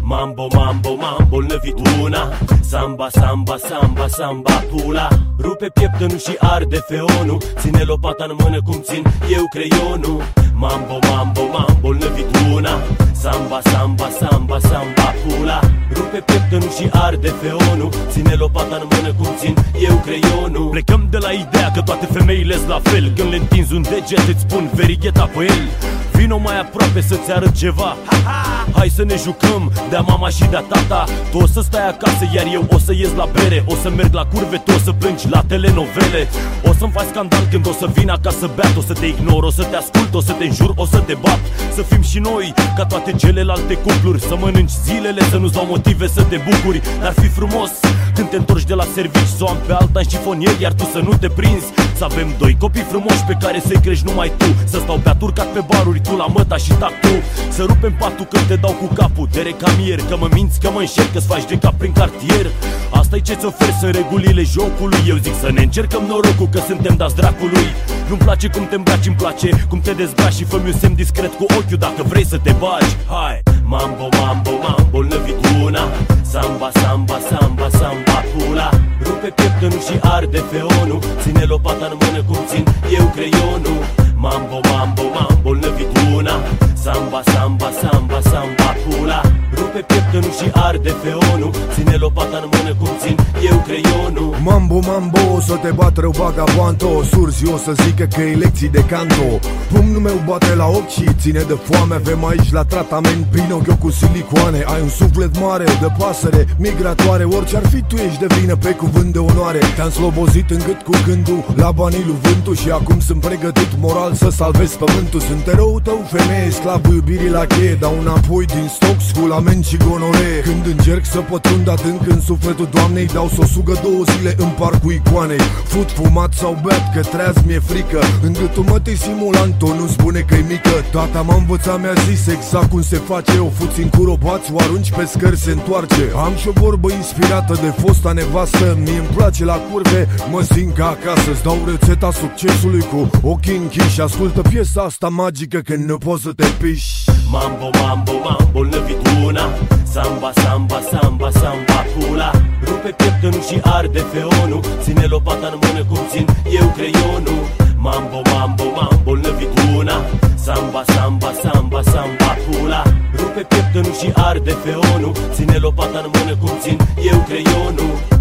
Mambo, mambo, mambo, năvituna. Samba, samba, samba, samba, pula. Rupe pieptănul și arde feonul. Ține lopata în mână cum țin eu creionul. Mambo, mambo, mambo, năvituna. Samba, samba, samba, samba, pula. Rupe pieptănul și arde feonul. Ține lopata în mână cum țin eu creionul. Plecăm de la ideea că toate femeile-s la fel. Când le întinzi un deget îți spun verigheta pe el. Vino mai aproape să-ți arăt ceva. Hai să ne jucăm de-a mama și de-a tata. Tu o să stai acasă, iar eu o să ies la bere. O să merg la curve, tu o să plângi la telenovele. O să-mi faci scandal când o să vin acasă beat. O să te ignor, o să te ascult, o să te înjur, o să te bat. Să fim și noi ca toate celelalte cupluri. Să mănânci zilele, să nu-ți dau motive să te bucuri. Dar fi frumos când te întorci de la servici, să o am pe alta în șifonier, iar tu să nu te prinzi. Să avem doi copii frumoși pe care să-i crești numai tu. Să stau beat urcat pe baruri, tu la măta și tac tu. Să rupem patul când te dau cu capul de recamier. Că mă minți, că mă înșel, că-ți faci de cap prin cartier. Asta-i ce-ți ofer, sunt regulile jocului. Eu zic să ne încercăm norocul, că suntem dați dracului. Nu-mi place cum te îmbraci, îmi place cum te dezbraci. Și fă-mi un semn discret cu ochiul dacă vrei să te bagi. Hai! Mambo, mambo, mambo, năvituna. Samba, samba, samba, samba, pula. Rupe pieptănul și arde feonul. Ține lopata în mână cum țin eu creionul. Mambo, mambo, mambo, năvituna. Samba, samba, samba, samba, pula. Rupe pieptănul și arde feonul. Ține lopata în mână cum țin eu creionul. Mambo, mambo, o să te bat rău vagabanto. Surzi o să zică că e lecții de canto. Pumnul meu bate la ochi și ține de foame. Avem aici la tratament Pinocchio cu silicoane. Ai un suflet mare de pasăre migratoare. Orice ar fi tu ești de vină pe cuvânt de onoare. Te-am slobozit în gât cu gândul la banii lui vântul. Și acum sunt pregătit moral să salvez pământul. Sunt eroul tău, femeie, sclavul iubirii la cheie. Dau înapoi din stoc, sculament și gonoree. Când încerc să pătrund adânc în sufletul doamnei, dau să o sugă 2 zile în parcul icoanei. Fut, fumat sau beat, că treaz mi-e frică. În gâtul mătei simulant-o, nu spune că-i mică. Tata m-a învățat, mi-a zis exact cum se face. O fuți în curobați, o arunci pe scări, se întoarce. Am și o vorbă inspirată de fosta nevastă. Mie-mi place la curve, mă simt ca acasă.-ți dau rețeta succesului cu ochii închiși. Ascultă piesa asta magică când nu poți să te piși. Mambo, mambo, mambo, năvituna. Samba, samba, samba, samba, pula. Rupe pieptănul și arde feonul. Ține lopata în mână cum țin eu creionul. Mambo, mambo, mambo, năvituna. Samba, samba, samba, samba, pula. Rupe pieptănul și arde feonul. Ține lopata în mână cum țin eu creionul.